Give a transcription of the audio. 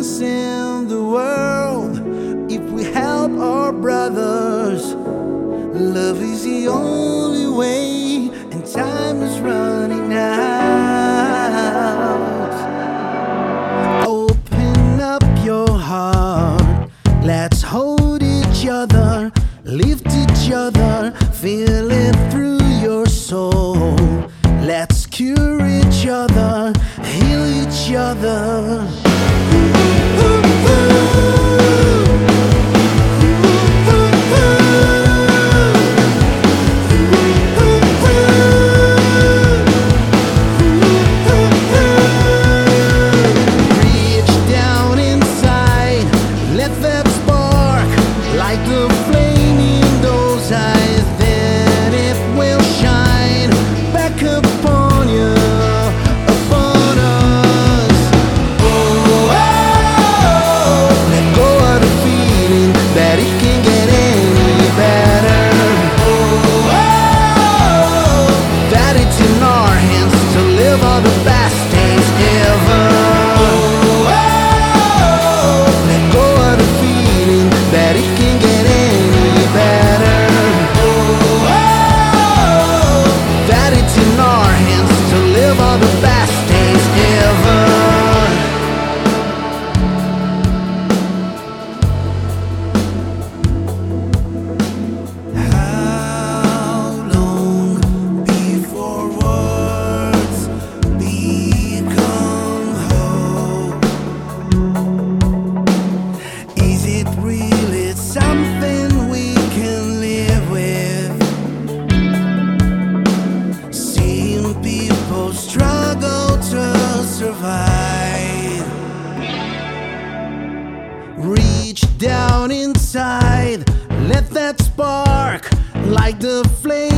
chance in the world if we help our brothers. Love is the only way, and time is running out. Open up your heart, let's hold each other, lift each other, feel it through your soul. Let's cure each other, heal each other. Reach down inside, let that spark light the flame in those eyes. Then it will shine back upon you, upon us. Oh, oh, let go of the feeling that it can't get any better. Oh, oh, that it's in our hands to live all the best days ever. Oh, let go of the feeling that it can't get any better. Oh, that it's in our hands to live all the best days ever. How long before words become hope? Is it really something we can live with? Seeing people struggle to survive. Reach down inside, let that spark light the flame